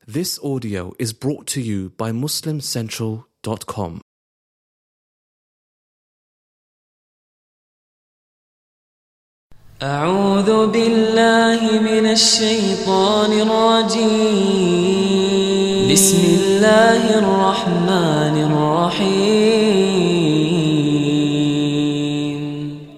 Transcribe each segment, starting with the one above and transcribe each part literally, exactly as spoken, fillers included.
This audio is brought to you by Muslim Central dot com. أعوذ بالله من الشيطان الرجيم بسم الله الرحمن الرحيم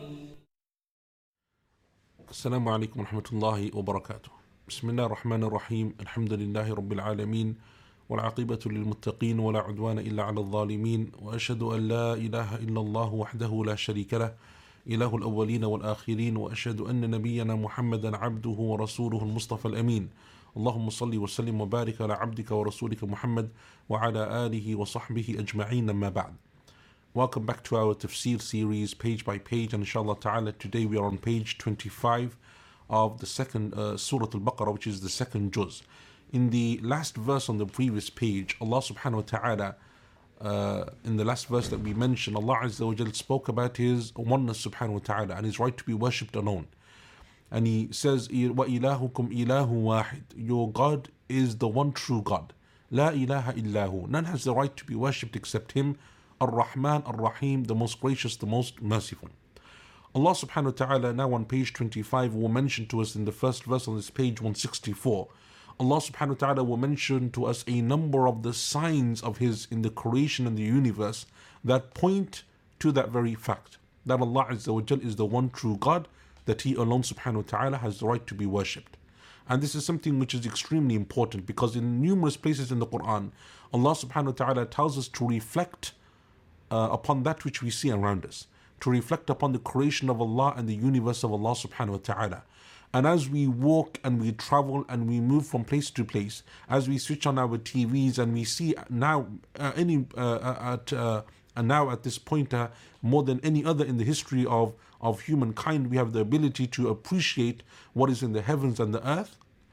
السلام عليكم ورحمة الله وبركاته. بسم الله الرحمن الرحيم. الحمد لله رب العالمين والعاقبة للمتقين ولا عدوان إلا على الظالمين، وأشهد أن لا إله إلا الله وحده لا شريك له إله الأولين والآخرين، وأشهد أن نبينا محمدا عبده ورسوله المصطفى الأمين. اللهم صل وسلم وبارك على عبدك ورسولك محمد وعلى آله وصحبه أجمعين. أما بعد. Welcome back to our tafsir series, page by page, and inshallah ta'ala today we are on page twenty-five of the second uh, Surah Al-Baqarah, which is the second juz. In the last verse on the previous page, Allah subhanahu wa ta'ala, uh, in the last verse that we mentioned, Allah Azza wa Jal spoke about His oneness subhanahu wa ta'ala and His right to be worshipped alone. And He says, وَإِلَهُكُمْ إِلَهُ وَاحِدٌ, your God is the one true God. لَا إِلَهَ إِلَّا هُ, none has the right to be worshipped except Him. Ar-Rahman, Ar-Rahim, the most gracious, the most merciful. Allah subhanahu wa ta'ala now on page twenty-five will mention to us in the first verse on this page one sixty-four. Allah subhanahu wa ta'ala will mention to us a number of the signs of His in the creation and the universe that point to that very fact, that Allah Azza wa Jal is the one true God, that He alone subhanahu wa ta'ala has the right to be worshipped. And this is something which is extremely important because in numerous places in the Quran, Allah subhanahu wa ta'ala tells us to reflect uh, upon that which we see around us, to reflect upon the creation of Allah and the universe of Allah subhanahu wa ta'ala. And as we walk and we travel and we move from place to place, as we switch on our T Vs and we see now uh, any uh, at uh, and now at this point uh, more than any other in the history of, of humankind, we have the ability to appreciate what is in the heavens and the earth.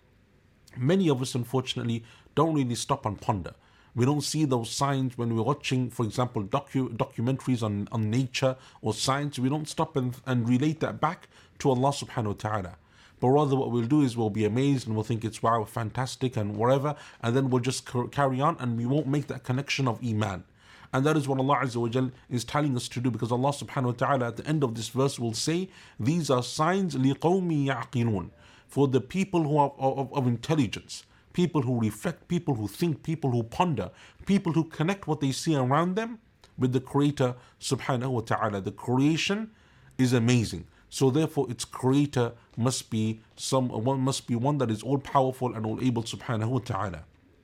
Many of us unfortunately don't really stop and ponder. We don't see those signs when we're watching, for example, docu- documentaries on, on nature or science. We don't stop and, and relate that back to Allah subhanahu wa ta'ala. But rather what we'll do is we'll be amazed and we'll think it's wow, fantastic and whatever, and then we'll just carry on and we won't make that connection of Iman. And that is what Allah Azza wa Jal is telling us to do, because Allah subhanahu wa ta'ala at the end of this verse will say, these are signs لِقَوْمِ يَعْقِلُونَ, for the people who are of, of intelligence, people who reflect, people who think, people who ponder, people who connect what they see around them with the Creator subhanahu wa ta'ala. The creation is amazing. So therefore its creator must be some one must be one that is all powerful and all able subhanahu wa ta'ala.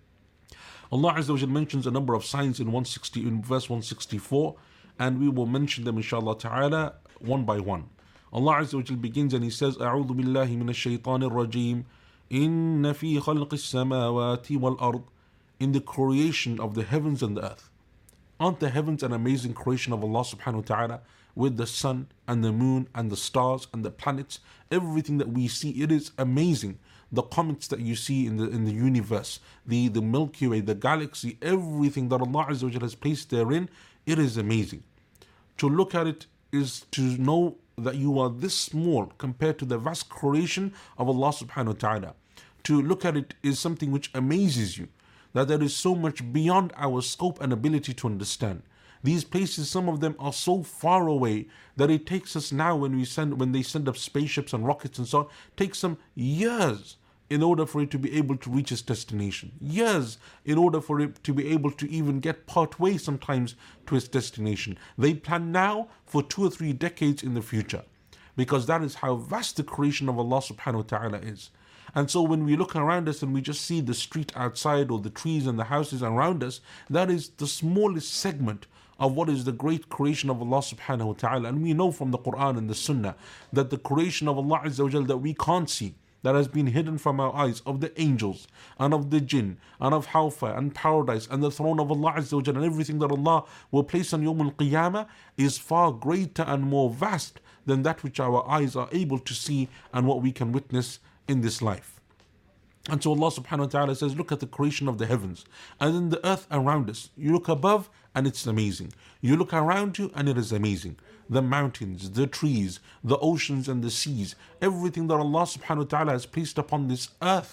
Allah Azza wa Jal mentions a number of signs in one sixty in verse one sixty-four, and we will mention them inshallah ta'ala one by one. Allah Azza wa Jal begins and He says, A'udhu billahi minash shaitanir rajim. Inna fi khalqis samawati wal ard, in the creation of the heavens and the earth. Aren't the heavens an amazing creation of Allah subhanahu wa ta'ala, with the sun and the moon and the stars and the planets, everything that we see, it is amazing. The comets that you see in the in the universe, the, the Milky Way, the galaxy, everything that Allah Azza wa Jalla has placed therein, it is amazing. To look at it is to know that you are this small compared to the vast creation of Allah subhanahu wa ta'ala. To look at it is something which amazes you, that there is so much beyond our scope and ability to understand. These places, some of them are so far away that it takes us now when we send when they send up spaceships and rockets and so on, takes some years in order for it to be able to reach its destination. Years in order for it to be able to even get part way sometimes to its destination. They plan now for two or three decades in the future, because that is how vast the creation of Allah subhanahu wa ta'ala is. And so when we look around us and we just see the street outside or the trees and the houses around us, that is the smallest segment of what is the great creation of Allah subhanahu wa ta'ala. And we know from the Quran and the Sunnah that the creation of Allah Azza wa Jal that we can't see, that has been hidden from our eyes, of the angels and of the jinn and of hellfire and paradise and the throne of Allah Azza wa Jal and everything that Allah will place on Yawm al-Qiyamah, is far greater and more vast than that which our eyes are able to see and what we can witness in this life. And so Allah subhanahu wa ta'ala says, look at the creation of the heavens and then the earth around us. You look above and it's amazing. You look around you and it is amazing. The mountains, the trees, the oceans and the seas, everything that Allah subhanahu wa ta'ala has placed upon this earth,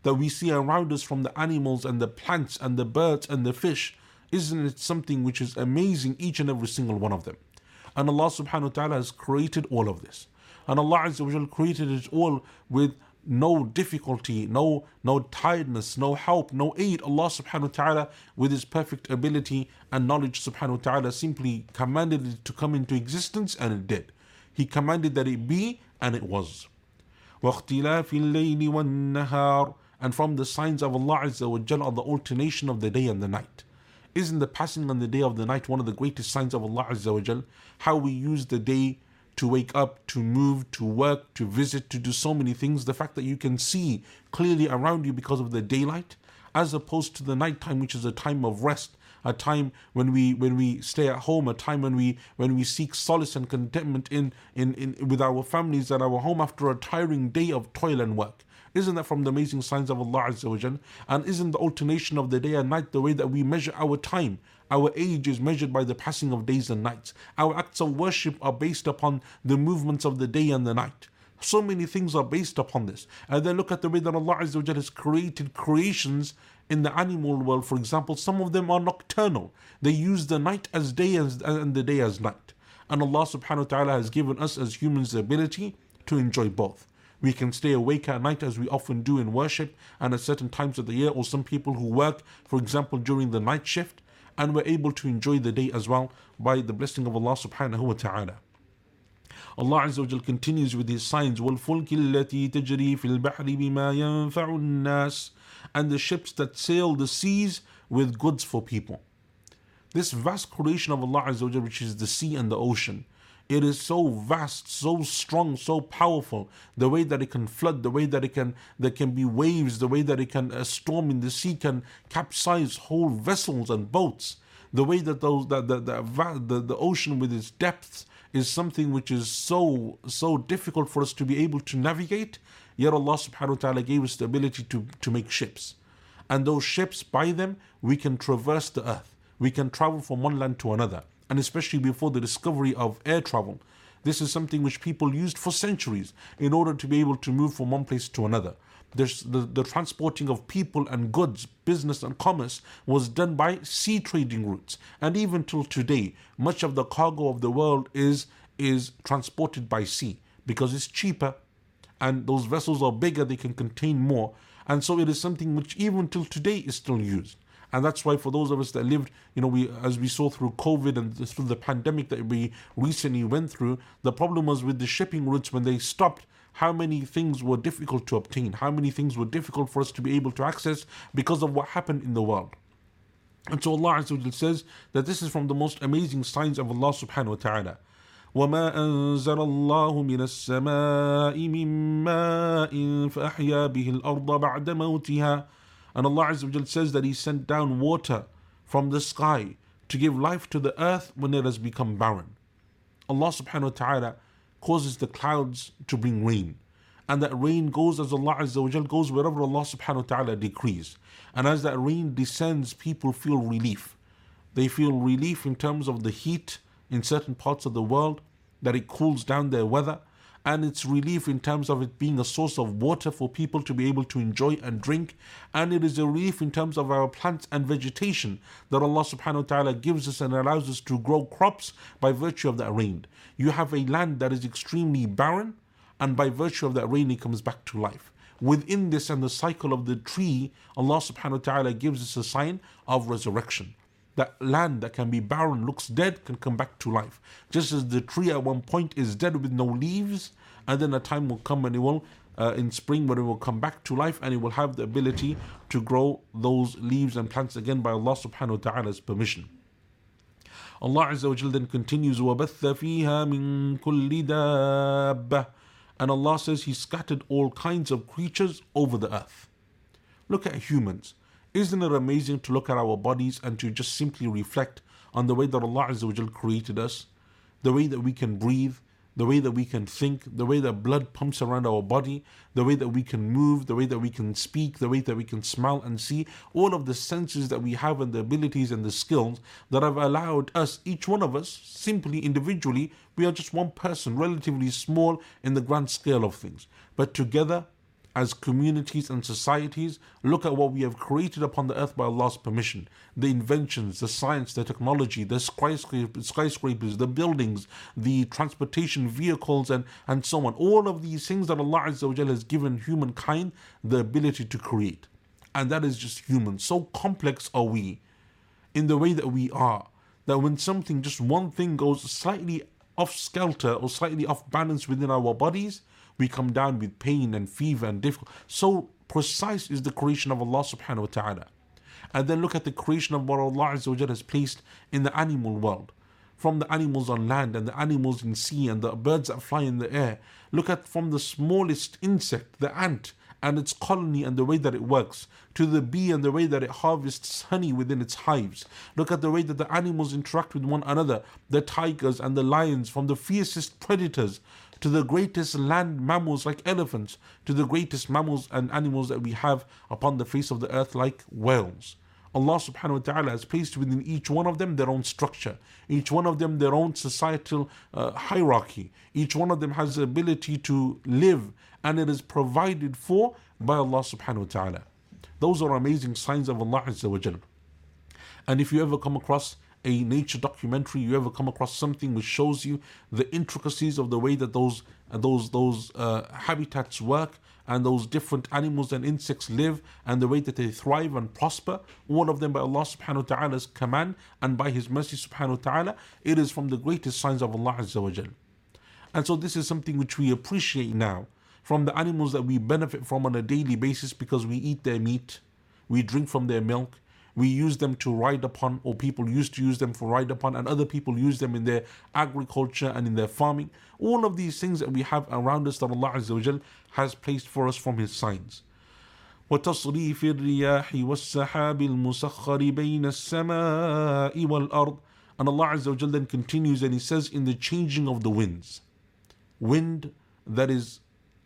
that we see around us from the animals and the plants and the birds and the fish, isn't it something which is amazing, each and every single one of them? And Allah subhanahu wa ta'ala has created all of this. And Allah Azza wa Jal created it all with no difficulty, no no tiredness, no help, no aid. Allah subhanahu wa ta'ala, with His perfect ability and knowledge subhanahu wa ta'ala, simply commanded it to come into existence, and it did. He commanded that it be, and it was. وَاخْتِلَافِ اللَّيْلِ وَالنَّهَارِ. And from the signs of Allah Azza wa Jal are the alternation of the day and the night. Isn't the passing on the day of the night one of the greatest signs of Allah Azza wa Jal? How we use the day to wake up, to move, to work, to visit, to do so many things. The fact that you can see clearly around you because of the daylight, as opposed to the night time, which is a time of rest, a time when we when we stay at home, a time when we when we seek solace and contentment in, in, in with our families at our home after a tiring day of toil and work. Isn't that from the amazing signs of Allah Azza wa Jal? And isn't the alternation of the day and night the way that we measure our time? Our age is measured by the passing of days and nights. Our acts of worship are based upon the movements of the day and the night. So many things are based upon this. And then look at the way that Allah Azza wa Jal has created creations in the animal world. For example, some of them are nocturnal. They use the night as day as, and the day as night. And Allah subhanahu wa ta'ala has given us as humans the ability to enjoy both. We can stay awake at night, as we often do in worship and at certain times of the year, or some people who work, for example, during the night shift, and we're able to enjoy the day as well by the blessing of Allah subhanahu wa ta'ala. Allah Azza wa Jal continues with His signs, وَالْفُلْكِ الَّتِي تَجْرِي فِي الْبَحْرِ بِمَا يَنْفَعُ النَّاسِ. And the ships that sail the seas with goods for people. This vast creation of Allah Azza wa Jal, which is the sea and the ocean, it is so vast, so strong, so powerful. The way that it can flood, the way that it can, there can be waves, the way that it can, a storm in the sea can capsize whole vessels and boats. The way that those, that the, the, the, the ocean with its depths is something which is so, so difficult for us to be able to navigate. Yet Allah subhanahu wa ta'ala gave us the ability to, to make ships. And those ships, by them, we can traverse the earth. We can travel from one land to another. And especially before the discovery of air travel, this is something which people used for centuries in order to be able to move from one place to another. There's the, the transporting of people and goods, business and commerce was done by sea trading routes. And even till today, much of the cargo of the world is, is transported by sea because it's cheaper and those vessels are bigger, they can contain more. And so it is something which even till today is still used. And that's why for those of us that lived, you know, we as we saw through COVID and through the pandemic that we recently went through, the problem was with the shipping routes when they stopped, how many things were difficult to obtain, how many things were difficult for us to be able to access because of what happened in the world. And so Allah Azza wa Jal says that this is from the most amazing signs of Allah subhanahu wa ta'ala. وَمَا أَنزَلَ اللَّهُ مِنَ السَّمَاءِ مِن مَّاءٍ فَأَحْيَا بِهِ الْأَرْضَ بَعْدَ مَوْتِهَا. And Allah Azza wa Jal says that He sent down water from the sky to give life to the earth when it has become barren. Allah subhanahu wa ta'ala causes the clouds to bring rain. And that rain goes as Allah Azza wa Jal goes wherever Allah subhanahu wa ta'ala decrees. And as that rain descends, people feel relief. They feel relief in terms of the heat in certain parts of the world, that it cools down their weather. And it's relief in terms of it being a source of water for people to be able to enjoy and drink. And it is a relief in terms of our plants and vegetation that Allah subhanahu wa ta'ala gives us and allows us to grow crops by virtue of that rain. You have a land that is extremely barren, and by virtue of that rain it comes back to life. Within this and the cycle of the tree, Allah subhanahu wa ta'ala gives us a sign of resurrection. That land that can be barren, looks dead, can come back to life. Just as the tree at one point is dead with no leaves, and then a time will come when it will, uh, in spring, when it will come back to life and it will have the ability to grow those leaves and plants again by Allah subhanahu wa ta'ala's permission. Allah Azza wa Jal then continues, وَبَثَّ فِيهَا مِن كُلِّ دَابَّةٍ. And Allah says He scattered all kinds of creatures over the earth. Look at humans. Isn't it amazing to look at our bodies and to just simply reflect on the way that Allah Azza wa Jal created us, the way that we can breathe, the way that we can think, the way that blood pumps around our body, the way that we can move, the way that we can speak, the way that we can smell and see, all of the senses that we have and the abilities and the skills that have allowed us, each one of us, simply individually, we are just one person, relatively small in the grand scale of things. But together, as communities and societies, look at what we have created upon the earth by Allah's permission. The inventions, the science, the technology, the skyscrapers, skyscrapers the buildings, the transportation vehicles, and, and so on. All of these things that Allah Azza wa Jalla has given humankind the ability to create. And that is just human. So complex are we in the way that we are, that when something, just one thing goes slightly off skelter or slightly off balance within our bodies, we come down with pain and fever and difficulty. So precise is the creation of Allah subhanahu wa ta'ala. And then look at the creation of what Allah Azza wa Jalla has placed in the animal world. From the animals on land and the animals in sea and the birds that fly in the air. Look at from the smallest insect, the ant, and its colony and the way that it works, to the bee and the way that it harvests honey within its hives. Look at the way that the animals interact with one another, the tigers and the lions, from the fiercest predators to the greatest land mammals like elephants, to the greatest mammals and animals that we have upon the face of the earth like whales. Allah subhanahu wa ta'ala has placed within each one of them their own structure, each one of them their own societal uh, hierarchy. Each one of them has the ability to live, and it is provided for by Allah subhanahu wa ta'ala. Those are amazing signs of Allah Azza wa Jalla. And if you ever come across a nature documentary, you ever come across something which shows you the intricacies of the way that those uh, those those uh, habitats work, and those different animals and insects live, and the way that they thrive and prosper, all of them by Allah subhanahu wa ta'ala's command and by His mercy subhanahu wa ta'ala, it is from the greatest signs of Allah Azza wa Jalla. And so this is something which we appreciate now from the animals that we benefit from on a daily basis, because we eat their meat, we drink from their milk, we use them to ride upon, or people used to use them for ride upon, and other people use them in their agriculture and in their farming. All of these things that we have around us that Allah Azza wa Jal has placed for us from His signs. وَتَصْرِيفِ الرِّيَاحِ وَالسَّحَابِ الْمُسَخَّرِ بَيْنَ السَّمَاءِ وَالْأَرْضِ. And Allah Azza wa Jal then continues and He says, in the changing of the winds, wind that is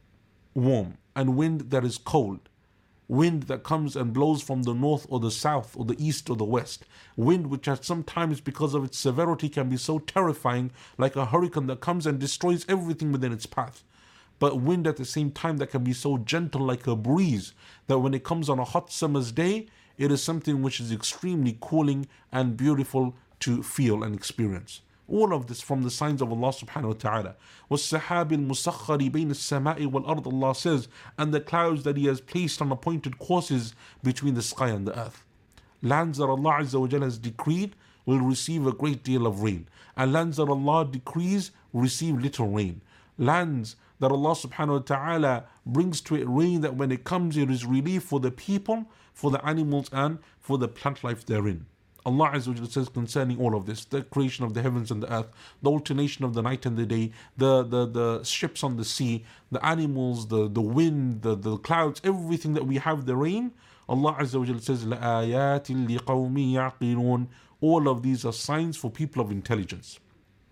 warm and wind that is cold, wind that comes and blows from the north or the south or the east or the west, wind which at sometimes because of its severity can be so terrifying, like a hurricane that comes and destroys everything within its path, but wind at the same time that can be so gentle like a breeze, that when it comes on a hot summer's day, it is something which is extremely cooling and beautiful to feel and experience. All of this from the signs of Allah subhanahu wa ta'ala. وَالسَّحَابِ الْمُسَخَّرِ بَيْنَ السَّمَاءِ وَالْأَرْضِ, Allah says, and the clouds that He has placed on appointed courses between the sky and the earth. Lands that Allah Azza wa Jalla has decreed will receive a great deal of rain, and lands that Allah decrees receive little rain. Lands that Allah subhanahu wa ta'ala brings to it rain, that when it comes it is relief for the people, for the animals, and for the plant life therein. Allah Azza wa Jalla says concerning all of this, the creation of the heavens and the earth, the alternation of the night and the day, the, the, the ships on the sea, the animals, the, the wind, the, the clouds, everything that we have, the rain, Allah Azza wa Jalla says, لَآيَاتٍ لِقَوْمٍ يَعْقِلُونَ. All of these are signs for people of intelligence.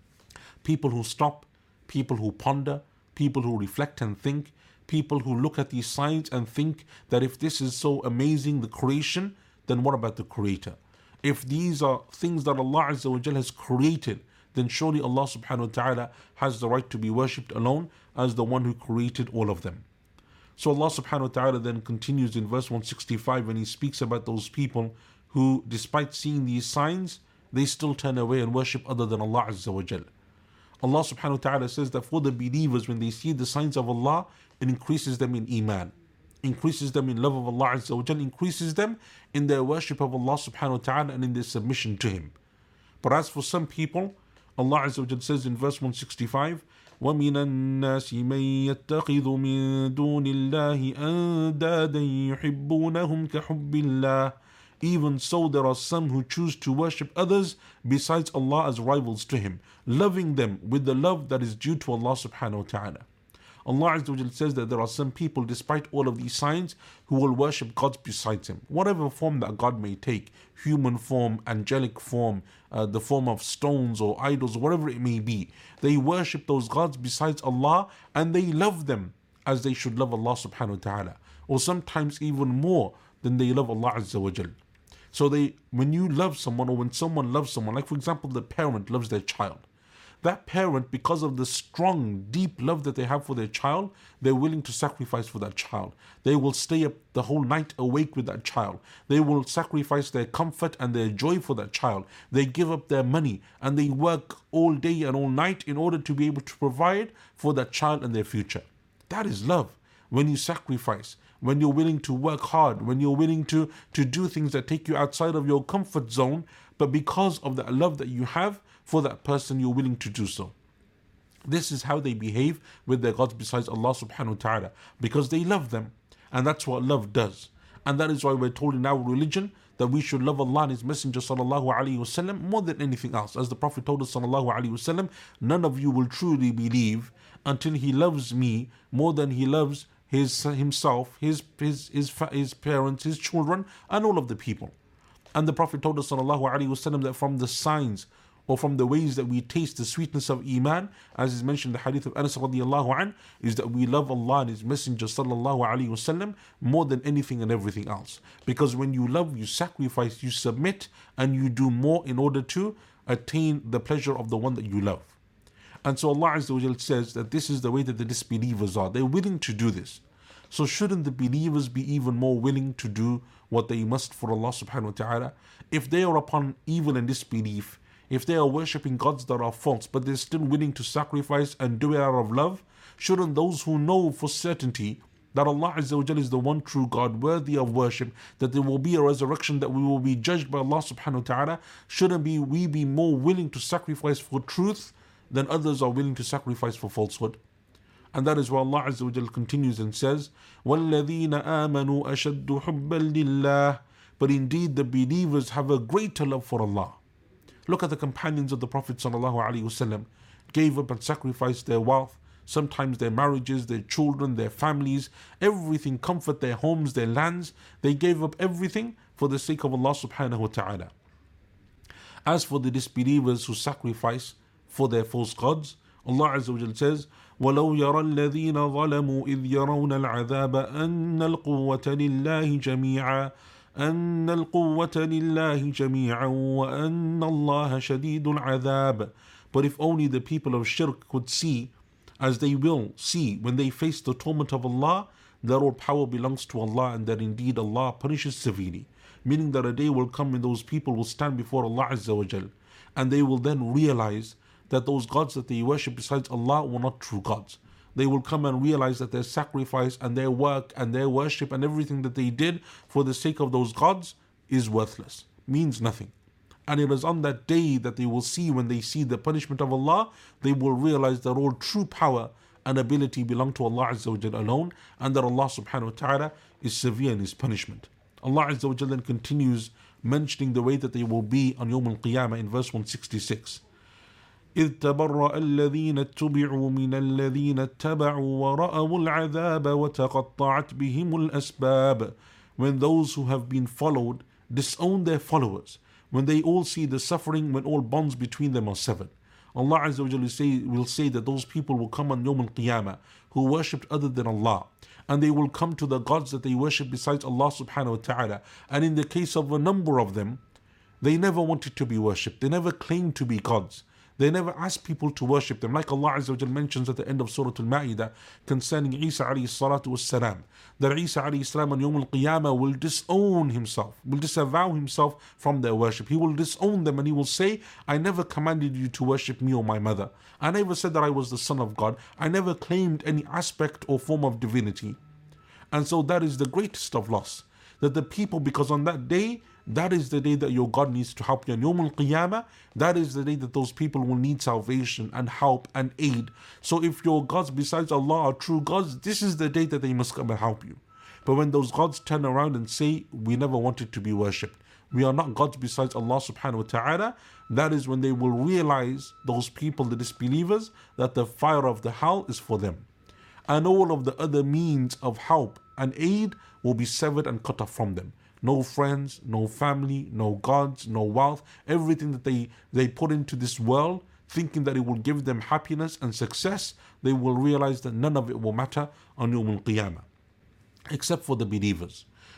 People who stop, people who ponder, people who reflect and think, people who look at these signs and think that if this is so amazing, the creation, then what about the Creator? If these are things that Allah Azza wa Jalla has created, then surely Allah subhanahu wa ta'ala has the right to be worshipped alone as the one who created all of them. So Allah subhanahu wa ta'ala then continues in verse one sixty-five when He speaks about those people who, despite seeing these signs, they still turn away and worship other than Allah Azza wa Jalla. Allah subhanahu wa ta'ala says that for the believers, when they see the signs of Allah, it increases them in iman, increases them in love of Allah Azza wa Jalla, increases them in their worship of Allah subhanahu wa ta'ala and in their submission to Him. But as for some people, Allah Azza wa Jalla says in verse one sixty-five, وَمِنَ النَّاسِ مَن يَتَّخِذُ مِن دُونِ اللَّهِ أَندَادًا يُحِبُّونَهُمْ كَحُبِّ اللَّهِ. Even so, there are some who choose to worship others besides Allah as rivals to Him, loving them with the love that is due to Allah subhanahu wa ta'ala. Allah Azza wa Jalla says that there are some people, despite all of these signs, who will worship gods besides Him, whatever form that God may take, human form, angelic form, uh, the form of stones or idols, whatever it may be. They worship those gods besides Allah, and they love them as they should love Allah subhanahu wa ta'ala, or sometimes even more than they love Allah Azza wa Jalla. So they, when you love someone, or when someone loves someone, like for example the parent loves their child, that parent, because of the strong, deep love that they have for their child, they're willing to sacrifice for that child. They will stay up the whole night awake with that child. They will sacrifice their comfort and their joy for that child. They give up their money and they work all day and all night in order to be able to provide for that child and their future. That is love. When you sacrifice, when you're willing to work hard, when you're willing to, to do things that take you outside of your comfort zone, but because of the love that you have for that person, you're willing to do so. This is how they behave with their gods besides Allah subhanahu wa ta'ala, because they love them, and that's what love does. And that is why we're told in our religion that we should love Allah and His Messenger sallallahu alaihi wasallam more than anything else. As the Prophet told us sallallahu alaihi wasallam, none of you will truly believe until he loves me more than he loves his himself, his his his his parents, his children, and all of the people. And the Prophet told us sallallahu alaihi wasallam that from the signs or from the ways that we taste the sweetness of Iman, as is mentioned in the hadith of Anas radiallahu anh, is that we love Allah and His Messenger sallallahu alaihi wasallam more than anything and everything else. Because when you love, you sacrifice, you submit, and you do more in order to attain the pleasure of the one that you love. And so Allah Azza wa Jal says that this is the way that the disbelievers are. They're willing to do this. So shouldn't the believers be even more willing to do what they must for Allah subhanahu wa ta'ala? If they are upon evil and disbelief, if they are worshipping gods that are false, but they're still willing to sacrifice and do it out of love, shouldn't those who know for certainty that Allah Azza wa Jal is the one true God, worthy of worship, that there will be a resurrection, that we will be judged by Allah subhanahu wa ta'ala, shouldn't be, we be more willing to sacrifice for truth than others are willing to sacrifice for falsehood? And that is why Allah Azza wa Jal continues and says, وَالَّذِينَ آمَنُوا أَشَدُّ حُبًّا لِلَّهِ. But indeed the believers have a greater love for Allah. Look at the companions of the Prophet sallallahu alaihi wasallam, gave up and sacrificed their wealth, sometimes their marriages, their children, their families, everything, comfort, their homes, their lands. They gave up everything for the sake of Allah subhanahu wa ta'ala. As for the disbelievers who sacrifice for their false gods, Allah Azza wa Jal says, وَلَوْ يَرَى الَّذِينَ ظَلَمُوا إِذْ يَرَوْنَ الْعَذَابَ أَنَّ الْقُوَّةَ لِلَّهِ جَمِيعًا أَنَّ الْقُوَّةَ لِلَّهِ جَمِيعًا وَأَنَّ اللَّهَ شَدِيدُ الْعَذَابِ. But if only the people of shirk could see, as they will see when they face the torment of Allah, that all power belongs to Allah and that indeed Allah punishes severely. Meaning that a day will come when those people will stand before Allah Azza wa Jal, and they will then realize that those gods that they worship besides Allah were not true gods. They will come and realize that their sacrifice and their work and their worship and everything that they did for the sake of those gods is worthless, means nothing. And it is on that day that they will see, when they see the punishment of Allah, they will realize that all true power and ability belong to Allah Azza wa Jal alone, and that Allah subhanahu wa ta'ala is severe in His punishment. Allah Azza wa Jal then continues mentioning the way that they will be on Yawm al-Qiyamah in verse one sixty-six. إذ تبرأ الذين اتبعوا من الذين اتبعوا ورأوا العذاب وتقطعت بهم الأسباب. When those who have been followed disown their followers, when they all see the suffering, when all bonds between them are severed. Allah Azza wa Jalla will say, will say that those people will come on Yawm al-Qiyamah who worshipped other than Allah, and they will come to the gods that they worship besides Allah subhanahu wa ta'ala. And in the case of a number of them, they never wanted to be worshipped. They never claimed to be gods. They never asked people to worship them. Like Allah Azza wa Jal mentions at the end of Surah Al-Ma'idah concerning Isa alayhi salatu was salam, that Isa alayhi salam on Yawm al-Qiyamah will disown himself, will disavow himself from their worship. He will disown them and he will say, I never commanded you to worship me or my mother. I never said that I was the son of God. I never claimed any aspect or form of divinity. And so that is the greatest of loss. That the people, because on that day, that is the day that your God needs to help you. On Yawm al-Qiyamah, that is the day that those people will need salvation and help and aid. So if your gods besides Allah are true gods, this is the day that they must come and help you. But when those gods turn around and say, we never wanted to be worshipped, we are not gods besides Allah subhanahu wa ta'ala, that is when they will realize, those people, the disbelievers, that the fire of the hell is for them. And all of the other means of help and aid will be severed and cut off from them. No friends, no family, no gods, no wealth. Everything that they, they put into this world, thinking that it will give them happiness and success, they will realize that none of it will matter on Yawm al-Qiyamah, except for the believers.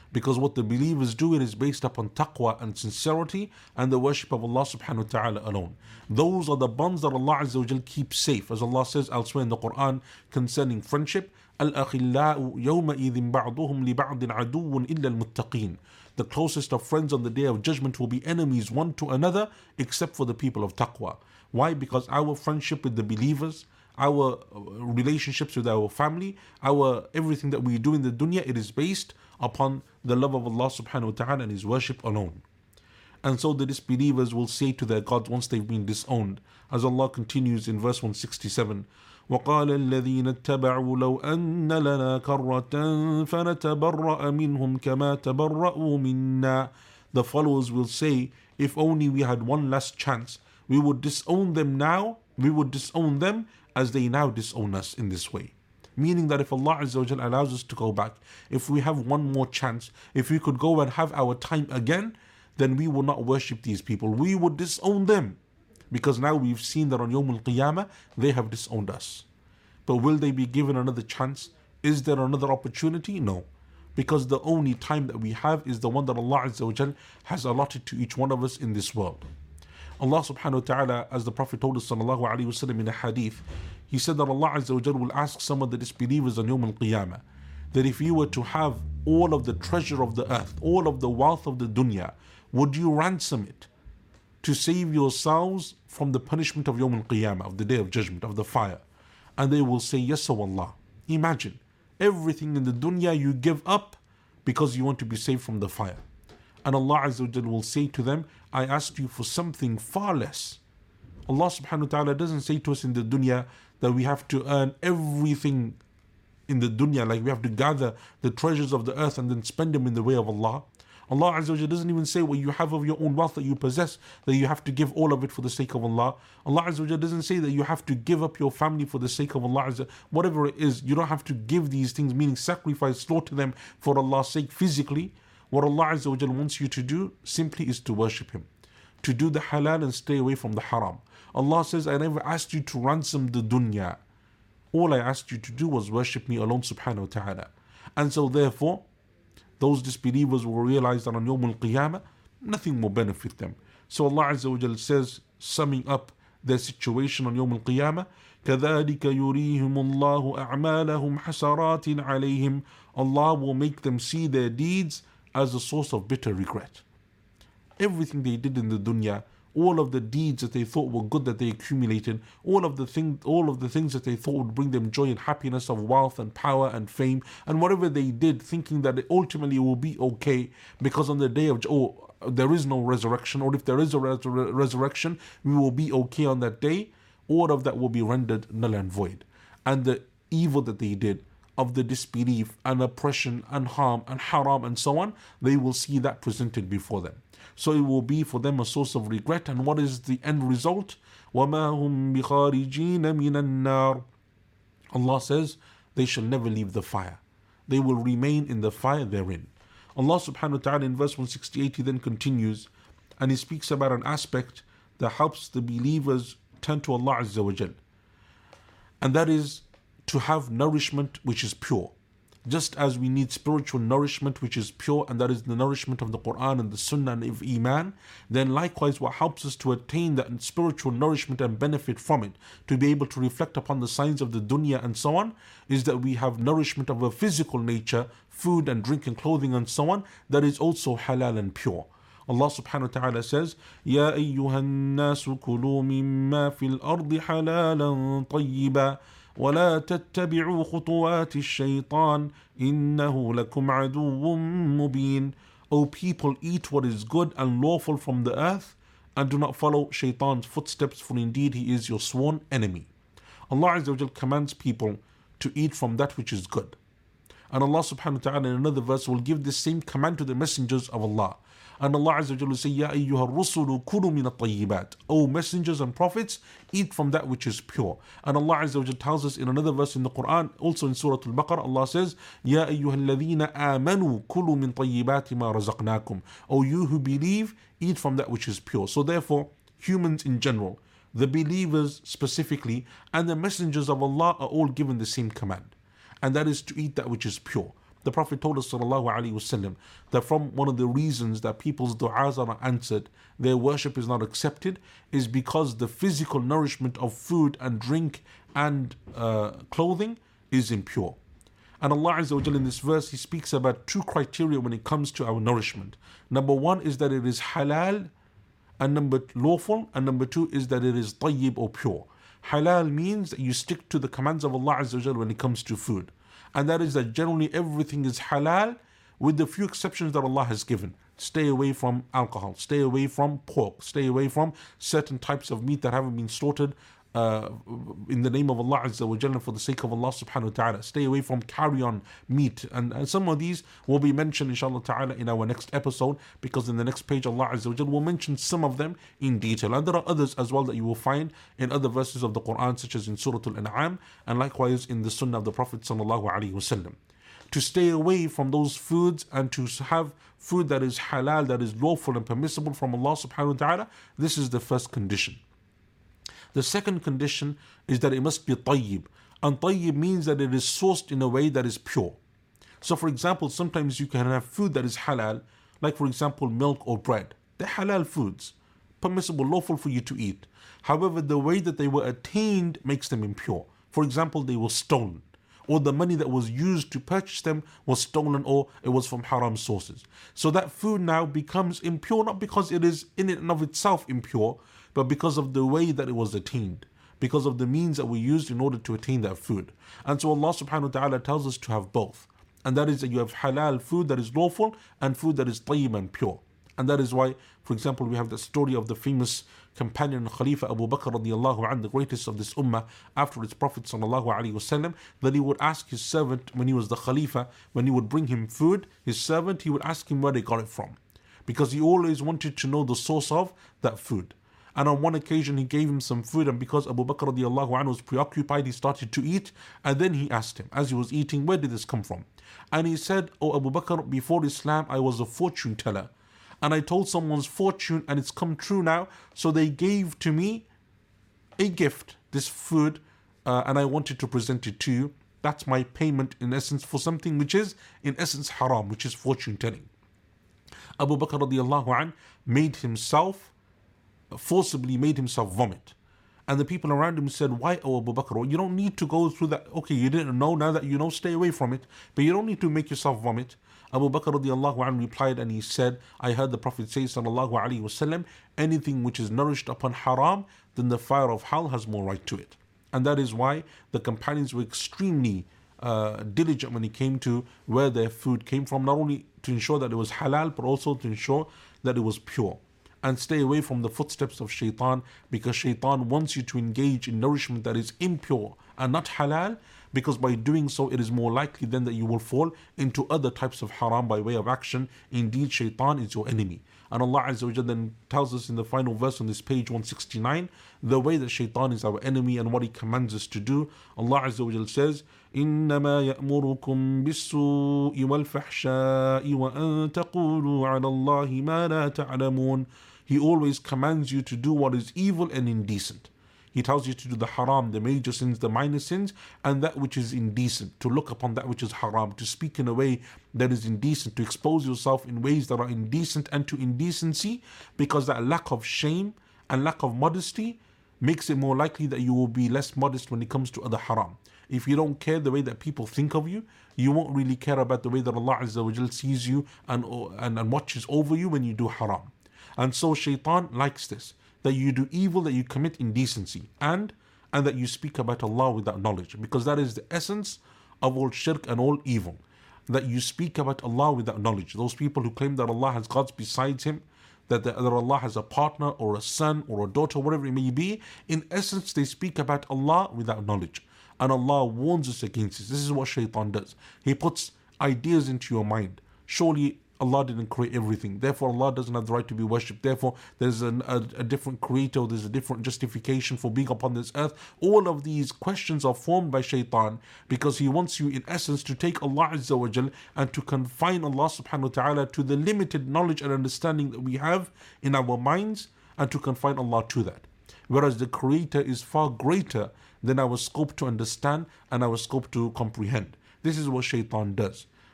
Because what the believers do, it is based upon taqwa and sincerity and the worship of Allah subhanahu wa ta'ala alone. Those are the bonds that Allah Azza wa Jal keeps safe. As Allah says elsewhere in the Quran concerning friendship, Al-akhillau yawma idhin ba'duhum li ba'din aduwwun illa al-muttaqeen. The closest of friends on the day of judgment will be enemies one to another except for the people of taqwa. Why? Because our friendship with the believers, our relationships with our family, our everything that we do in the dunya, it is based upon the love of Allah subhanahu wa ta'ala and His worship alone. And so the disbelievers will say to their gods once they've been disowned, as Allah continues in verse one sixty-seven, وَقَالَ الَّذِينَ اتَّبَعُوا لَوْ أَنَّ لَنَا كَرَّةً فَنَتَبَرَّأَ مِنْهُمْ كَمَا تَبَرَّأُوا مِنَّا. The followers will say, if only we had one last chance, we would disown them now, we would disown them as they now disown us in this way. Meaning that if Allah Azza wa Jal allows us to go back, if we have one more chance, if we could go and have our time again, then we will not worship these people. We would disown them. Because now we've seen that on Yawm al-Qiyamah, they have disowned us. But will they be given another chance? Is there another opportunity? No. Because the only time that we have is the one that Allah Azza wa Jal has allotted to each one of us in this world. Allah subhanahu wa ta'ala, as the Prophet told us sallallahu alayhi wa sallam in a hadith, he said that Allah Azza wa Jal will ask some of the disbelievers on Yawm al-Qiyamah that if you were to have all of the treasure of the earth, all of the wealth of the dunya, would you ransom it to save yourselves from the punishment of Yawm al-Qiyamah, of the day of judgment, of the fire? And they will say, yes, O Allah. Imagine, everything in the dunya you give up because you want to be saved from the fire. And Allah Azza wa Jal will say to them, I asked you for something far less. Allah subhanahu wa ta'ala doesn't say to us in the dunya that we have to earn everything in the dunya, like we have to gather the treasures of the earth and then spend them in the way of Allah. Allah Azza wa Jal doesn't even say what you have of your own wealth that you possess, that you have to give all of it for the sake of Allah. Allah Azza wa Jal doesn't say that you have to give up your family for the sake of Allah Azza. Whatever it is, you don't have to give these things, meaning sacrifice, slaughter them for Allah's sake physically. What Allah Azza wa Jal wants you to do simply is to worship Him, to do the halal and stay away from the haram. Allah says, I never asked you to ransom the dunya. All I asked you to do was worship me alone subhanahu wa ta'ala. And so therefore, those disbelievers will realize that on Yawm al-Qiyamah, nothing will benefit them. So Allah Azza wa Jal says, summing up their situation on Yawm al-Qiyamah, كَذَلِكَ يُرِيهِمُ اللَّهُ أَعْمَالَهُمْ حَسَرَاتٍ عَلَيْهِمْ. Allah will make them see their deeds as a source of bitter regret. Everything they did in the dunya, all of the deeds that they thought were good that they accumulated, all of the thing, all of the things that they thought would bring them joy and happiness of wealth and power and fame, and whatever they did, thinking that it ultimately will be okay, because on the day of oh, there is no resurrection, or if there is a res- resurrection, we will be okay on that day. All of that will be rendered null and void, and the evil that they did of the disbelief and oppression and harm and haram and so on, they will see that presented before them. So it will be for them a source of regret. And what is the end result? وَمَا هُمْ بِخَارِجِينَ مِنَ النَّارِ. Allah says, they shall never leave the fire. They will remain in the fire therein. Allah subhanahu wa ta'ala in verse one sixty-eight, He then continues, and He speaks about an aspect that helps the believers turn to Allah Azza wa Jal. And that is to have nourishment which is pure. Just as we need spiritual nourishment which is pure, and that is the nourishment of the Quran and the Sunnah and of Iman, then likewise what helps us to attain that spiritual nourishment and benefit from it, to be able to reflect upon the signs of the dunya and so on, is that we have nourishment of a physical nature, food and drink and clothing and so on, that is also halal and pure. Allah subhanahu wa ta'ala says, يَا أَيُّهَا النَّاسُ كُلُوا مِمَّا فِي الْأَرْضِ حَلَالًا طَيِّبًا ولا تتبعوا خطوات الشيطان إنه لكم عدو مبين. O people, eat what is good and lawful from the earth, and do not follow shaitan's footsteps, for indeed he is your sworn enemy. Allah Azza wa Jal commands people to eat from that which is good. And Allah subhanahu wa ta'ala in another verse will give the same command to the messengers of Allah. And Allah Azza wa Jalla will say, Ya ayyuha rusulu kulu min at-tayyibat. O messengers and prophets, eat from that which is pure. And Allah Azza wa Jalla tells us in another verse in the Quran, also in Surah Al-Baqarah, Allah says, Ya ayyuha alladhina amanu kulu min tayyibati ma razaqnakum. O you who believe, eat from that which is pure. So therefore, humans in general, the believers specifically, and the messengers of Allah are all given the same command. And that is to eat that which is pure. The Prophet told us sallallahu alaihi wasallam that from one of the reasons that people's du'as are not answered, their worship is not accepted, is because the physical nourishment of food and drink and uh, clothing is impure. And Allah Azza wa Jalla in this verse, He speaks about two criteria when it comes to our nourishment. Number one is that it is halal, and number lawful, and number two is that it is tayyib or pure. Halal means that you stick to the commands of Allah Azza wa Jalla when it comes to food. And that is that generally everything is halal with the few exceptions that Allah has given. Stay away from alcohol, stay away from pork, stay away from certain types of meat that haven't been slaughtered uh, in the name of Allah Azza wa Jalla for the sake of Allah subhanahu wa ta'ala. Stay away from carrion meat. And, and some of these will be mentioned inshallah ta'ala in our next episode, because in the next page Allah Azza wa Jalla will mention some of them in detail. And there are others as well that you will find in other verses of the Quran, such as in Surah Al-An'am, and likewise in the Sunnah of the Prophet sallallahu alaihi wasallam. To stay away from those foods and to have food that is halal, that is lawful and permissible from Allah subhanahu wa ta'ala, this is the first condition. The second condition is that it must be tayyib. And tayyib means that it is sourced in a way that is pure. So for example, sometimes you can have food that is halal, like for example milk or bread. They're halal foods, permissible, lawful for you to eat. However, the way that they were attained makes them impure. For example, they were stolen, or the money that was used to purchase them was stolen, or it was from haram sources. So that food now becomes impure, not because it is in and of itself impure, but because of the way that it was attained, because of the means that were used in order to attain that food. And so Allah subhanahu wa ta'ala tells us to have both. And that is that you have halal food that is lawful and food that is tayyib and pure. And that is why, for example, we have the story of the famous companion Khalifa Abu Bakr radiallahu anhu, the greatest of this ummah after its Prophet sallallahu alaihi wasallam, that he would ask his servant when he was the Khalifa, when he would bring him food, his servant, he would ask him where they got it from, because he always wanted to know the source of that food. And on one occasion he gave him some food, and because Abu Bakr radiallahu anhu was preoccupied, he started to eat, and then he asked him as he was eating, where did this come from? And he said, oh Abu Bakr, before Islam I was a fortune teller, and I told someone's fortune and it's come true now, so they gave to me a gift, this food, uh, and I wanted to present it to you. That's my payment in essence for something which is in essence haram, which is fortune telling. Abu Bakr radiallahu anhu made himself, forcibly made himself vomit. And the people around him said, why, oh Abu Bakr, you don't need to go through that. Okay, you didn't know, now that you know, stay away from it, but you don't need to make yourself vomit. Abu Bakr radiallahu anhu replied, and he said, I heard the Prophet say sallallahu alaihi wasallam, anything which is nourished upon haram, then the fire of hell has more right to it. And that is why the companions were extremely uh, diligent when it came to where their food came from, not only to ensure that it was halal, but also to ensure that it was pure. And stay away from the footsteps of shaitan, because shaitan wants you to engage in nourishment that is impure and not halal, because by doing so it is more likely then that you will fall into other types of haram by way of action. Indeed, shaitan is your enemy. And Allah Azza wa Jalla then tells us in the final verse on this page one sixty-nine, the way that shaitan is our enemy and what he commands us to do. Allah Azza wa Jalla says, إِنَّمَا يَأْمُرُكُمْ بِالسُّوءِ وَالْفَحْشَاءِ وَأَن تَقُولُوا عَلَى اللَّهِ مَا لَا تَعْلَمُونَ. He always commands you to do what is evil and indecent. He tells you to do the haram, the major sins, the minor sins, and that which is indecent, to look upon that which is haram, to speak in a way that is indecent, to expose yourself in ways that are indecent and to indecency, because that lack of shame and lack of modesty makes it more likely that you will be less modest when it comes to other haram. If you don't care the way that people think of you, you won't really care about the way that Allah Azza wa Jal sees you and, and, and watches over you when you do haram. And so shaitan likes this, that you do evil, that you commit indecency, and and that you speak about Allah without knowledge, because that is the essence of all shirk and all evil, that you speak about Allah without knowledge. Those people who claim that Allah has gods besides Him, that, the, that Allah has a partner or a son or a daughter, whatever it may be, in essence they speak about Allah without knowledge. And Allah warns us against this. This is what shaitan does. He puts ideas into your mind. Surely Allah didn't create everything, therefore Allah doesn't have the right to be worshipped, therefore there's an, a, a different creator, there's a different justification for being upon this earth. All of these questions are formed by shaitan, because he wants you in essence to take Allah Azza wa Jal and to confine Allah subhanahu wa ta'ala to the limited knowledge and understanding that we have in our minds, and to confine Allah to that. Whereas the creator is far greater than our scope to understand and our scope to comprehend. This is what shaitan does.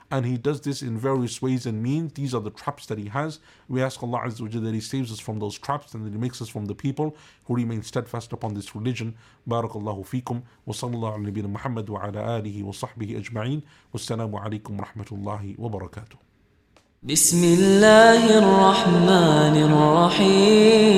And he does this in various ways and means. These are the traps that he has. We ask Allah Azza wa Jalla that He saves us from those traps and that He makes us from the people who remain steadfast upon this religion. Barakallahu feekum. Wa sallallahu ala nabina Muhammad wa ala alihi wa sahbihi ajma'in. Wassalamu alaikum wa rahmatullahi wa barakatuh. بسم الله الرحمن الرحيم